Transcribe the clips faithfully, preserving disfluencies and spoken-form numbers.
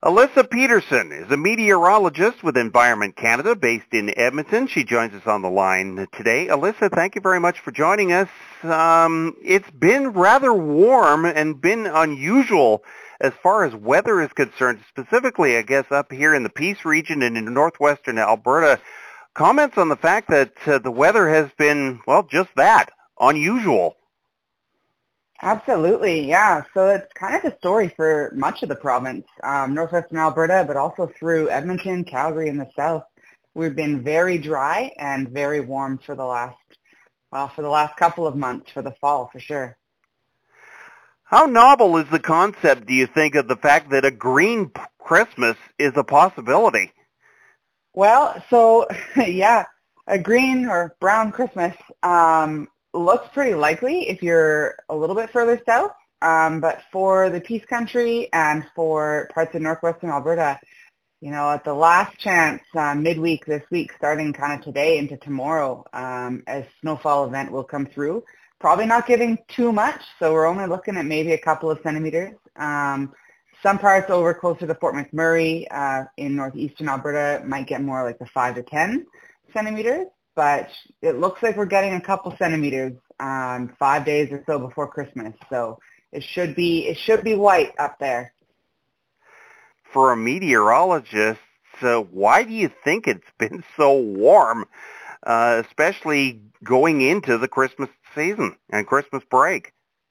Alyssa Peterson is a meteorologist with Environment Canada based in Edmonton. She joins us on the line today. Alyssa, thank you very much for joining us. Um, it's been rather warm and been unusual as far as weather is concerned, specifically, I guess, up here in the Peace region and in northwestern Alberta. Comments on the fact that uh, the weather has been, well, just that, unusual. Absolutely, yeah. So it's kind of the story for much of the province, um, northwestern Alberta, but also through Edmonton, Calgary, and the south. We've been very dry and very warm for the last, well, for the last couple of months, for the fall, for sure. How novel is the concept, do you think, of the fact that a green Christmas is a possibility? Well, so, yeah, a green or brown Christmas, um, looks pretty likely if you're a little bit further south, um, but for the Peace Country and for parts of northwestern Alberta, you know, at the last chance, uh, midweek this week, starting kind of today into tomorrow, um, as snowfall event will come through. Probably not giving too much, so we're only looking at maybe a couple of centimeters. Um, some parts over closer to Fort McMurray uh, in northeastern Alberta might get more like the five to ten centimeters. But it looks like we're getting a couple centimeters um, five days or so before Christmas. So it should be it should be white up there. For a meteorologist, uh, why do you think it's been so warm, uh, especially going into the Christmas season and Christmas break?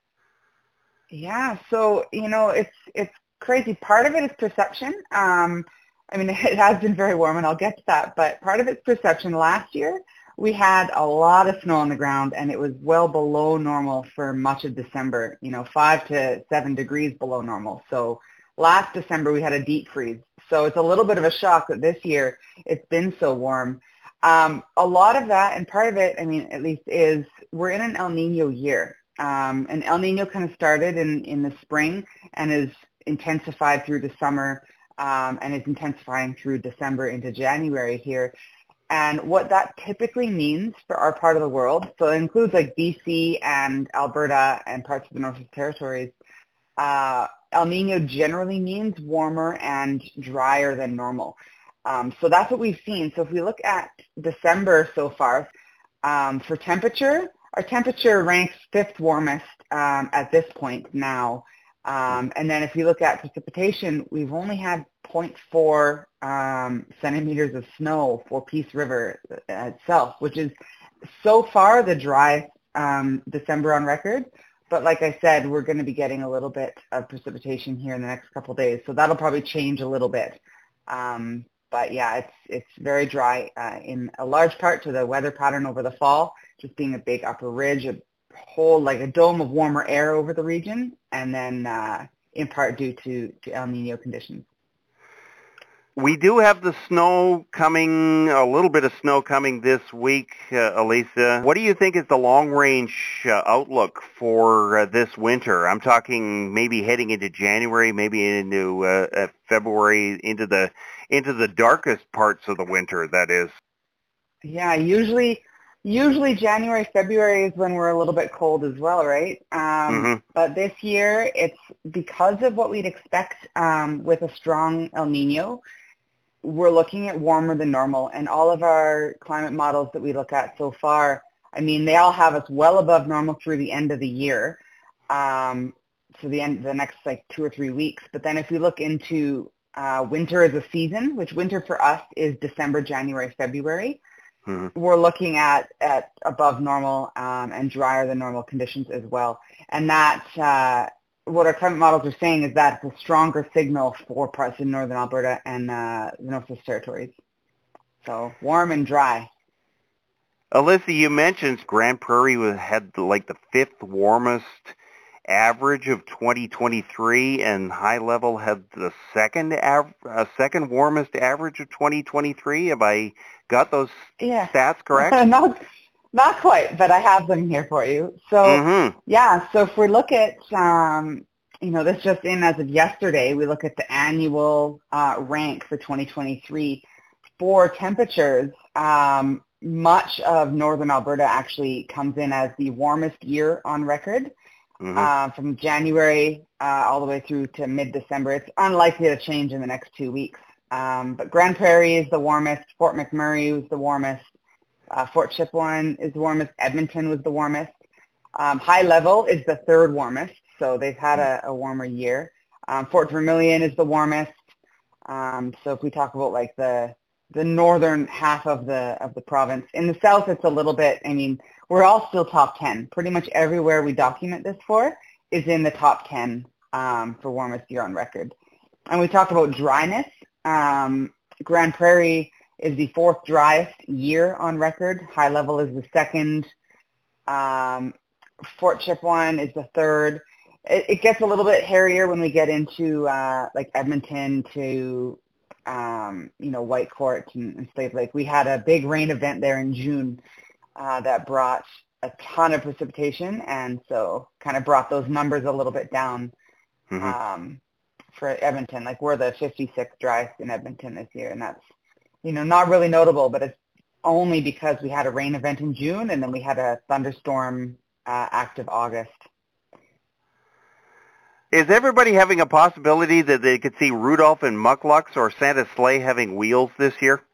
Yeah, so you know it's it's crazy. Part of it is perception. Um, I mean, it has been very warm, and I'll get to that, but part of it's perception. Last year, we had a lot of snow on the ground, and it was well below normal for much of December, you know, five to seven degrees below normal. So last December, we had a deep freeze. So it's a little bit of a shock that this year it's been so warm. Um, a lot of that, and part of it, I mean, at least, is we're in an El Nino year. Um, and El Nino kind of started in, in the spring and is intensified through the summer. Um, and is intensifying through December into January here. And what that typically means for our part of the world, so it includes like B C and Alberta and parts of the Northwest Territories, uh, El Nino generally means warmer and drier than normal. Um, so that's what we've seen. So if we look at December so far, um, for temperature, our temperature ranks fifth warmest um, at this point now. Um, and then if you look at precipitation, we've only had zero point four um, centimeters of snow for Peace River itself, which is so far the driest um, December on record. But like I said, we're going to be getting a little bit of precipitation here in the next couple of days, so that'll probably change a little bit. Um, but yeah, it's it's very dry uh, in a large part to the weather pattern over the fall, just being a big upper ridge, a whole like a dome of warmer air over the region, and then uh, in part due to, to El Nino conditions. We do have the snow coming, a little bit of snow coming this week, uh, Alyssa. What do you think is the long-range uh, outlook for uh, this winter? I'm talking maybe heading into January, maybe into uh, uh, February, into the into the darkest parts of the winter, that is. Yeah, usually usually January, February is when we're a little bit cold as well, right? Um, mm-hmm. But this year, it's because of what we'd expect um, with a strong El Nino. We're looking at warmer than normal, and all of our climate models that we look at so far, I mean, they all have us well above normal through the end of the year, um, so the end, the next like two or three weeks. But then if we look into uh, winter as a season, which winter for us is December, January, February, mm-hmm. we're looking at, at above normal um, and drier than normal conditions as well. And that uh, what our climate models are saying is that it's a stronger signal for parts of northern Alberta and uh, the Northwest Territories. So warm and dry. Alyssa, you mentioned Grande Prairie had like the fifth warmest average of twenty twenty-three, and High Level had the second av- uh, second warmest average of twenty twenty-three. Have I got those yeah. stats correct? not, not quite, but I have them here for you. So, mm-hmm. yeah, so if we look at, um, you know, this just in as of yesterday, we look at the annual uh, rank for twenty twenty-three for temperatures. Um, much of northern Alberta actually comes in as the warmest year on record. mm-hmm. uh, from January uh, all the way through to mid-December. It's unlikely to change in the next two weeks. Um, but Grande Prairie is the warmest. Fort McMurray was the warmest. Uh, Fort Chipewyan is the warmest. Edmonton was the warmest. Um, High Level is the third warmest, so they've had a, a warmer year. Um, Fort Vermilion is the warmest. Um, so if we talk about like the the northern half of the of the province, in the south it's a little bit. I mean, we're all still top ten. Pretty much everywhere we document this for is in the top ten um, for warmest year on record. And we talk about dryness. Um, Grande Prairie is the fourth driest year on record. High Level is the second. Um, Fort Chipewyan is the third. It, it gets a little bit hairier when we get into uh, like Edmonton to um, you know Whitecourt and, and Slave Lake. We had a big rain event there in June uh, that brought a ton of precipitation, and so kind of brought those numbers a little bit down. Mm-hmm. Um, for Edmonton, like we're the fifty-sixth driest in Edmonton this year, and that's, you know, not really notable, but it's only because we had a rain event in June and then we had a thunderstorm uh, active August. Is everybody having a possibility that they could see Rudolph and Mucklucks or Santa's sleigh having wheels this year?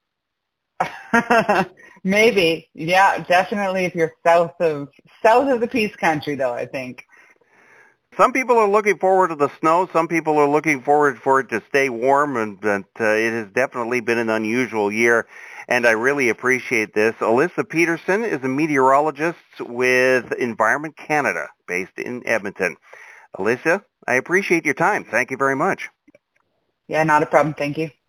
Maybe, yeah, definitely. If you're south of south of the Peace Country, though, I think. Some people are looking forward to the snow. Some people are looking forward for it to stay warm, and that uh, it has definitely been an unusual year, and I really appreciate this. Alyssa Peterson is a meteorologist with Environment Canada, based in Edmonton. Alyssa, I appreciate your time. Thank you very much. Yeah, not a problem. Thank you.